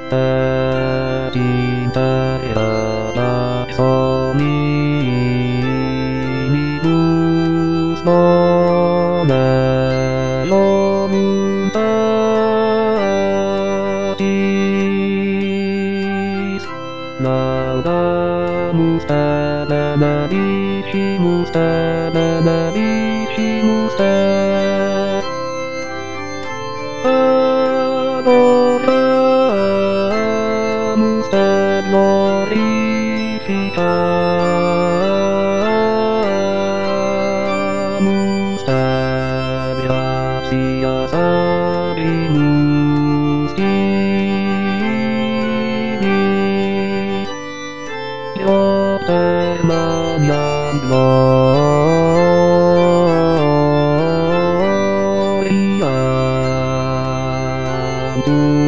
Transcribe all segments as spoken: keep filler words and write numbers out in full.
Tinta minibus voluntatis laudamus tadabarissimus tadabarissimus adoramus et glorificamus et gratias abimus tibi Ioter magnam gloriam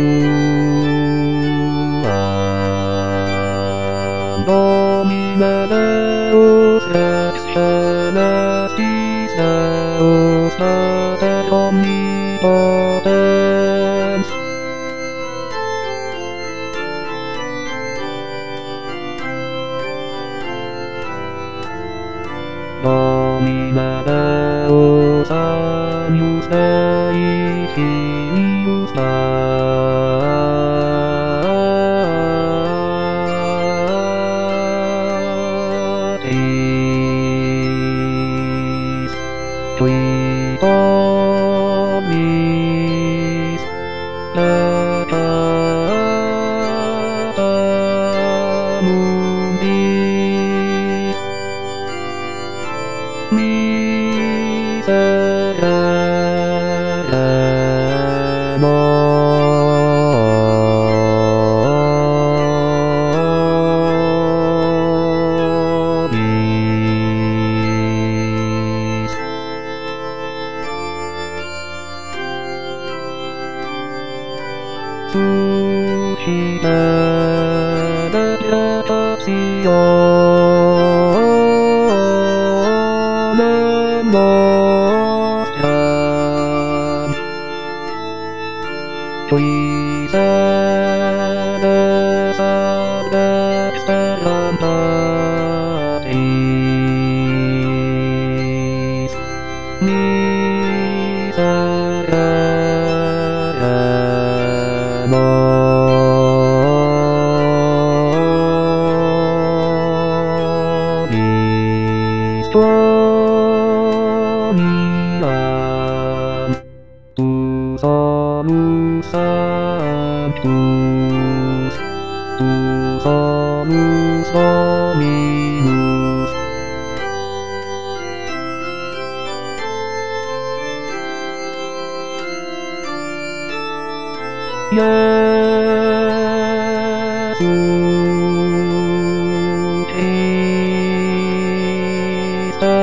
tuam Domine Deus ex celestis Deus Pater omnipotens Domine Deus agnus Dei filius Patris qui omnis peccata mundi miserere nobis suscite deprectationem nostram qui sedes ad dexteram Patris miserere nobis quoniam tu solus sanctus tu solus Dominus Iesus Christe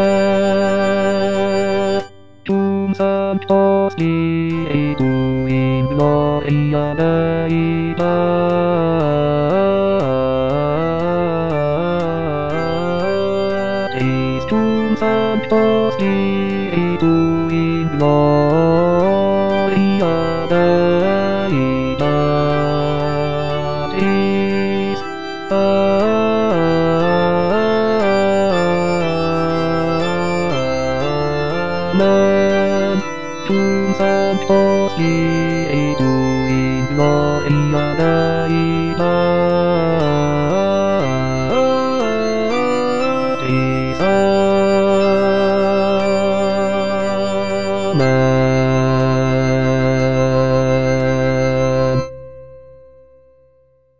cum Sancto Spiritu in gloria Dei Patris cum Sancto Spiritu in gloria Dei Patris Amen cum Sancto Spiritu in gloria Dei Patris Amen